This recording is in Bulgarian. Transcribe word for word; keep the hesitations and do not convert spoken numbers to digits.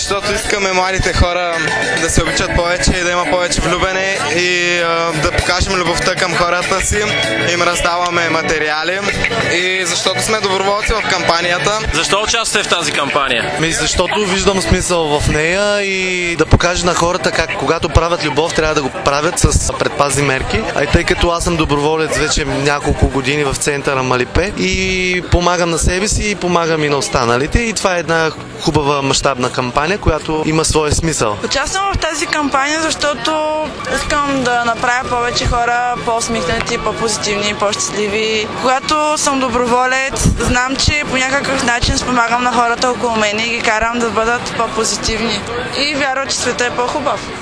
защото искаме младите хора да се обичат повече и да има повече влюбене и а, да покажем любовта към хората си. Им раздаваме материали и защото сме доброволци в кампанията. Защо участвате в тази кампания? Ми, защото виждам смисъл в нея и да покажа на хората как когато правят любов, трябва да го правят с предпазни мерки. А и тъй като аз съм доброволец вече няколко години в центъра Малипе и помагам на себе си и помагам и на останалите, и това е една хубава мащабна кампания, която има своя смисъл. Участвам в тази кампания, защото искам да направя повече хора по-усмихнати, по-позитивни, по-щастливи. Когато съм доброволец, знам, че по някакъв начин спомагам на хората около мен и ги карам да бъдат по-позитивни. И вярвам, че света е по-хубав.